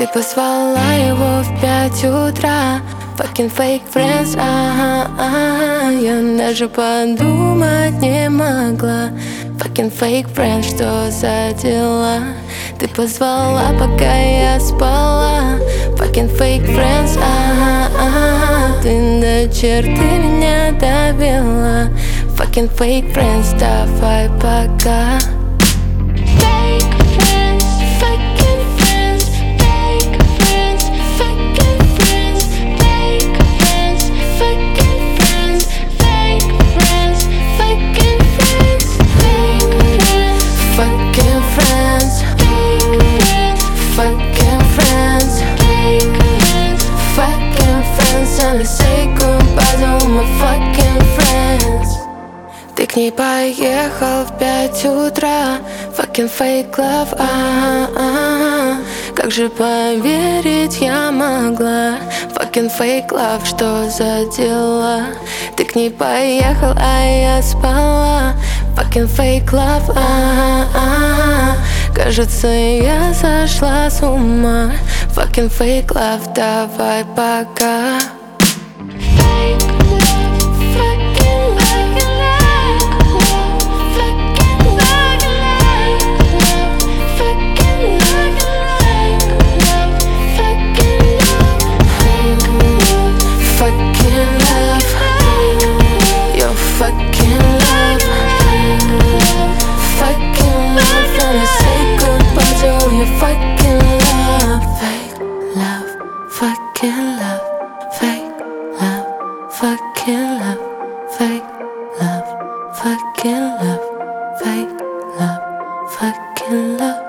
Ты позвала его в 5 утра. Fucking fake friends, я даже подумать не могла. Fucking fake friends, что за дела? Ты позвала, пока я спала. Fucking fake friends, ты до черты меня довела. Fucking fake friends, давай пока. Ты к ней поехал в 5 утра. Fucking fake love, как же поверить я могла? Fucking fake love, что за дела? Ты к ней поехал, а я спала. Fucking fake love, кажется, я сошла с ума. Fucking fake love, давай пока. Fucking love, fake love, fucking love, fake love, fucking love, fake love, fucking love.